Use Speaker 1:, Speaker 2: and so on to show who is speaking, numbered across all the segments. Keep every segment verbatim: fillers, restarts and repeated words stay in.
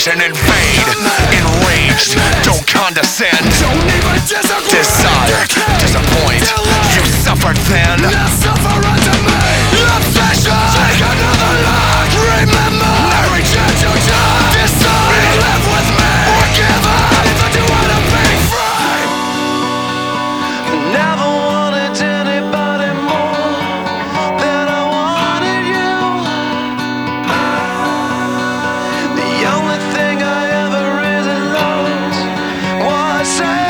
Speaker 1: invasion, invade. Enraged, don't condescend. Desire, disappoint. You suffered then. Obsession, take another look. Remember, every chance you die. Decide, live with me or give up. If I do wanna be free. Never wanted anybody more than I wanted you. The only thing I ever really loved was hate.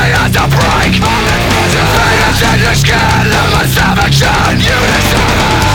Speaker 1: Break. Faded in your skin, I'm a savage in unison.